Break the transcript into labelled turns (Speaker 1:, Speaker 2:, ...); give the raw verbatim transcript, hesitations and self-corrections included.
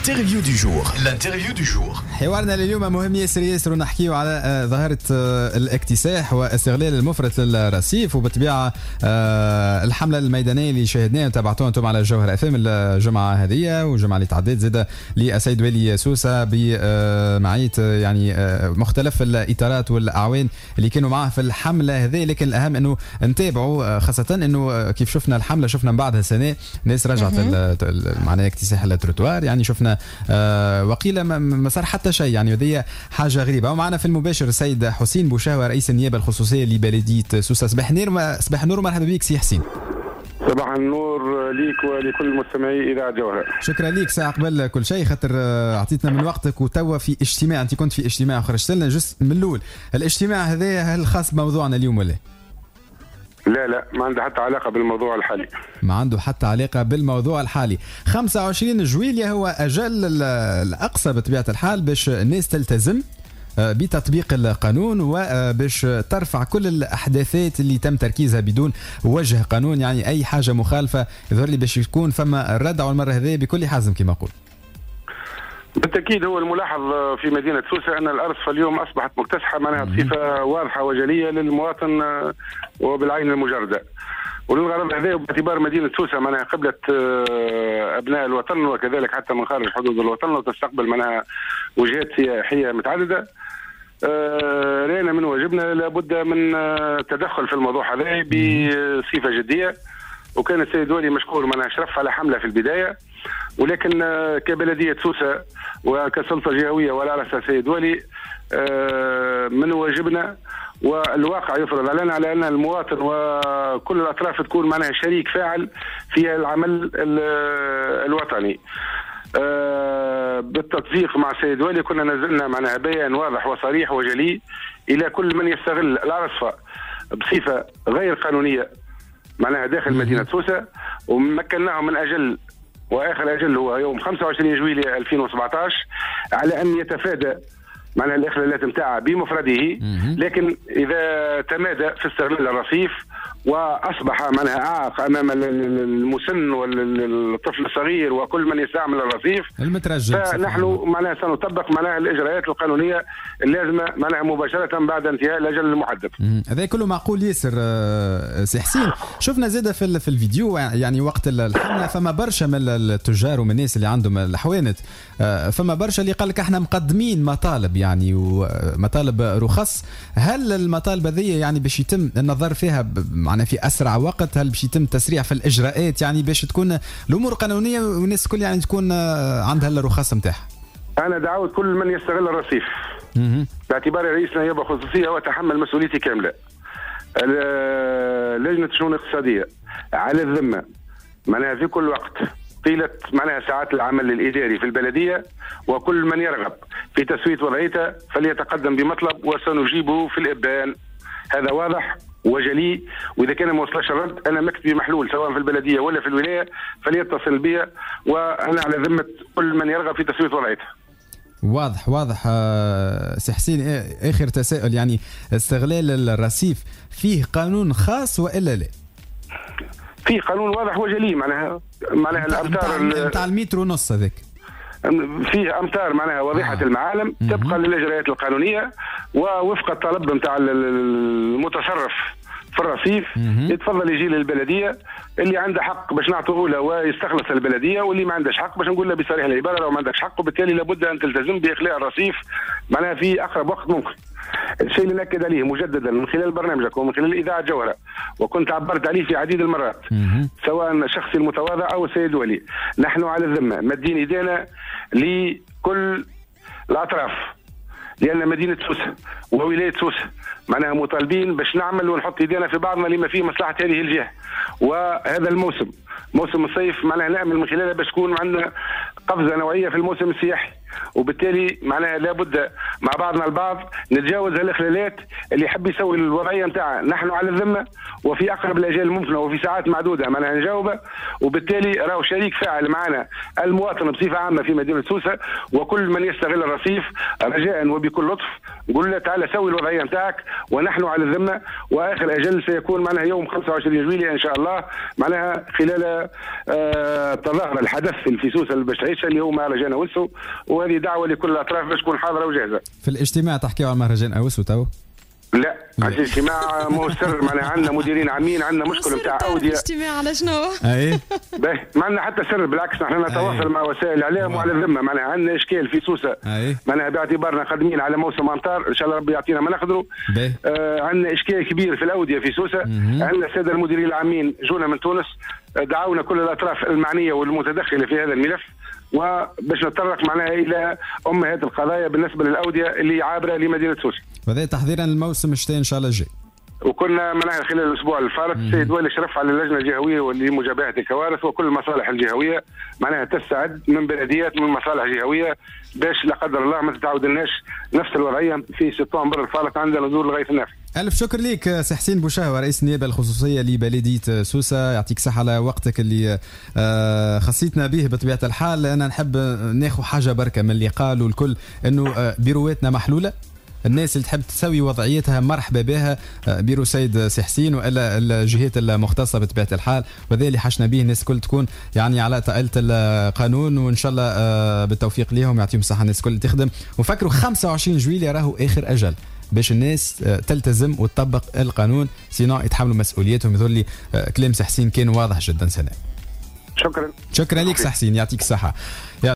Speaker 1: l'interview du jour. L'interview du jour.
Speaker 2: حوارنا لليوم مهم ياسر ياسر ونحكيو على ظاهرة الاكتساح واستغلال المفرط للرصيف، وبالطبيعة الحملة الميدانية اللي شاهدناها وتابعتوها انتم على الجوهر اف ام الجمعة هذه والجمعة اللي تعدت زاد للسيد والي سوسة بمعية يعني مختلف الاطارات والاعوان اللي كانوا معه في الحملة هذه. لكن الاهم انه نتابعوا، خاصة انه كيف شفنا الحملة شفنا من بعدها سنة ناس رجعت معناها اكتساح التروتوار، يعني شفنا وقيل ما صار حتى شيء، يعني هذه حاجه غريبه. ومعنا في المباشر السيد حسين بوشاوة رئيس النيابه الخصوصيه لبلديه سوسه. صباح نور صباح النور، مرحبا بك سي حسين.
Speaker 3: صباح النور ليك ولكل مستمعي اذاعه جوهر.
Speaker 2: شكرا ليك ساعه قبل كل شيء خاطر اعطيتنا من وقتك، وتوا في اجتماع، انت كنت في اجتماع وخرجت لنا جست من الاول. الاجتماع هذا هل خاص بموضوعنا اليوم ولا؟
Speaker 3: لا لا ما عنده حتى علاقة بالموضوع الحالي. ما
Speaker 2: عنده حتى علاقة بالموضوع الحالي. خمسة وعشرين جويلية هو أجل الأقصى بطبيعة الحال باش الناس تلتزم بتطبيق القانون وباش ترفع كل الأحداثات اللي تم تركيزها بدون وجه قانون، يعني أي حاجة مخالفة يظهر لي باش يكون فما ردع المرة هذه بكل حزم كما أقول.
Speaker 3: بالتأكيد هو الملاحظ في مدينة سوسة أن الأرصفة اليوم أصبحت مكتسحة معناها بصفة واضحة وجلية للمواطن وبالعين المجردة، وللغرض هذا باعتبار مدينة سوسة معناها قبلة أبناء الوطن وكذلك حتى من خارج حدود الوطن وتستقبل معناها وجهات سياحية متعددة. رأينا من واجبنا لابد من تدخل في الموضوع هذا بصفة جدية، وكان السيد والي مشكور معناها شرف على حملة في البداية، ولكن كبلدية سوسة وكسلطة جهوية ولا رأس السيد والي من واجبنا والواقع يفرض علينا على أن المواطن وكل الأطراف تكون معناها شريك فاعل في العمل الوطني. بالتطبيق مع السيد والي كنا نزلنا معناها بيان واضح وصريح وجلي إلى كل من يستغل الأرصفة بصفة غير قانونية معناها داخل مدينة سوسة، ومكناهم من أجل واخر اجل هو يوم خمسة وعشرين جويلية ألفين وسبعطاش على ان يتفادى معناها الاخلالات نتاعها بمفرده، لكن اذا تمادى في استغلال الرصيف واصبح معناها اعاق امام المسن والطفل الصغير وكل من يستعمل الرصيف
Speaker 2: المترجم،
Speaker 3: فنحن معناها سنطبق معناها الاجراءات القانونيه اللازمه معناها مباشره بعد انتهاء الاجل المحدد.
Speaker 2: هذا كله معقول ياسر سي حسين. شفنا زاده في في الفيديو يعني وقت الحمله فما برشا من التجار ومن الناس اللي عندهم الحوانت، فما برشا اللي قال لك احنا مقدمين مطالب يعني ومطالب رخص. هل المطالب هذه يعني باش يتم النظر فيها معنا في اسرع وقت؟ هل باش يتم تسريع في الاجراءات يعني باش تكون الامور قانونيه والناس الكل يعني تكون عندها الرخص نتاعها؟
Speaker 3: انا دعوت كل من يستغل الرصيف باعتباري رئيس نيابه خصوصيه واتحمل مسؤوليتي كامله. لجنه الشؤون الاقتصاديه على الذمه معناها في كل وقت طيله معناها ساعات العمل الاداري في البلديه، وكل من يرغب في تسويه وضعيته فليتقدم بمطلب وسنجيبه في الابان. هذا واضح وجلي، واذا كان ما وصلش الرد انا مكتبي محلول سواء في البلديه ولا في الولايه فليتصل بي وانا على ذمه كل من يرغب في تسويه وضعيته.
Speaker 2: واضح واضح. سي حسين اخر تساؤل، يعني استغلال الرصيف فيه قانون خاص والا لا؟
Speaker 3: في قانون واضح وجلي معناها معناها الامتار
Speaker 2: نتاع المتر ونص هذاك،
Speaker 3: في امتار معناها واضحه آه. المعالم طبقا للاجراءات القانونيه ووفق الطلب نتاع المتصرف في الرصيف يتفضل يجي للبلديه اللي عنده حق باش نعطوه له ويستخلص البلديه، واللي ما عندهش حق باش نقول له بصريح العباره لو ما عندكش حق، وبالتالي لابد ان تلتزم باخلاء الرصيف معناها في اقرب وقت ممكن. الشيء اللي نأكد عليه مجددا من خلال برنامجك ومن خلال اذاعه جوهره وكنت عبرت عليه في عديد المرات سواء شخصي المتواضع او السيد ولي، نحن على الذمه مادين ايدينا لكل الاطراف، لان مدينه سوسه وولايه سوسه معناها مطالبين باش نعمل ونحط ايدينا في بعضنا لما فيه مصلحه هذه الجهه. وهذا الموسم موسم الصيف معناها نعمل من خلاله باش تكون عندنا قفزه نوعيه في الموسم السياحي، وبالتالي معناها لابد مع بعضنا البعض نتجاوز الاخلالات اللي يحب يسوي الوضعيه نتاعها. نحن على الذمه وفي اقرب الاجال الممكنه وفي ساعات معدوده معناها نجاوبه، وبالتالي راهو شريك فاعل معنا المواطن بصفه عامه في مدينه سوسه، وكل من يستغل الرصيف رجاء وبكل لطف نقول له تعال سوي الوضعيه نتاعك ونحن على الذمه. واخر اجل سيكون معناها يوم خمسة وعشرين جويلية ان شاء الله معناها خلال آه تظاهر الحدث في سوسه اللي باش تعيشها اللي هو مهرجان اوسو، وهذه دعوه لكل الاطراف باش تكون حاضره وجاهزه.
Speaker 2: في الاجتماع تحكيوا على مهرجان اوسو تو؟
Speaker 3: لا عشان الاجتماع مو سر، معناها عندنا مديرين عامين، عندنا مشكله نتاع اوديه.
Speaker 4: الاجتماع على شنو؟
Speaker 2: اي
Speaker 3: ما عندنا حتى سر، بالعكس نحن نتواصل مع وسائل الاعلام وعلى الذمه. معناها عندنا اشكال في سوسه معناها باعتبارنا قادمين على موسم امطار ان شاء الله ربي يعطينا ما نقدروا. آه عندنا اشكال كبير في الاوديه في سوسه. عندنا الساده المديرين العامين جونا من تونس، دعونا كل الاطراف المعنيه والمتدخله في هذا الملف، وباش نتطرق معناها الى امهات القضايا بالنسبه للاوديه اللي عابره لمدينه سوسه.
Speaker 2: وهذا تحضيرا الموسم الشتاء ان شاء الله الجاي.
Speaker 3: وكنا معناها خلال الاسبوع الفارط السيد والي شرف على اللجنه الجهويه لمجابهه الكوارث، وكل المصالح الجهويه معناها تستعد من بلديات من مصالح جهويه باش لا قدر الله ما تتعاود لناش نفس الوضعيه في سبتمبر الفارط عندنا نزول لغايه النافذ.
Speaker 2: ألف شكر ليك سي حسين بوشهوة رئيس النيابة الخصوصية لبلدية سوسة، يعطيك صحة على وقتك اللي خصيتنا به. بطبيعة الحال أنا نحب ناخذ حاجة بركة من اللي قالوا الكل إنه بيرواتنا محلولة، الناس اللي تحب تسوي وضعيتها مرحبا بها، بيرو سيد سي حسين والا الجهات المختصه بطبيعه الحال، وهذا اللي حشنا به الناس الكل تكون يعني على طائله القانون، وان شاء الله بالتوفيق ليهم يعطيهم الصحه الناس الكل تخدم. وفكروا خمسة وعشرين جويلية راهو اخر اجل باش الناس تلتزم وتطبق القانون، سينو يتحملوا مسؤوليتهم. يظل لي كلام سي حسين كان واضح جدا. سنة
Speaker 3: شكرا
Speaker 2: شكرا لك سي حسين يعطيك الصحه.